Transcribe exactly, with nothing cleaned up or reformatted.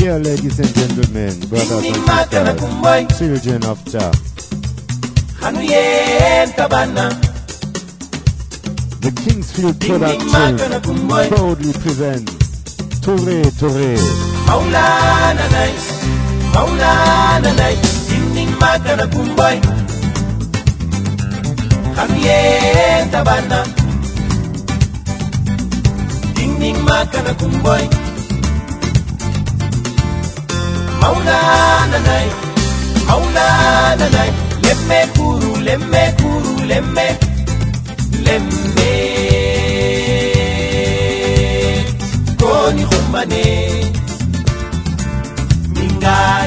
Dear ladies and gentlemen, brothers and sisters, children of Jah, the Kingsfield Production proudly presents Touré Touré. Maulana nice, Maulana nice, ding ding makana kumboy. Kamiye tabana, ding ding makana kumboy. Maulana nice, Maulana nice, lemme kuru, lemme kuru, lemme, lemme. Koni kumbane, minga.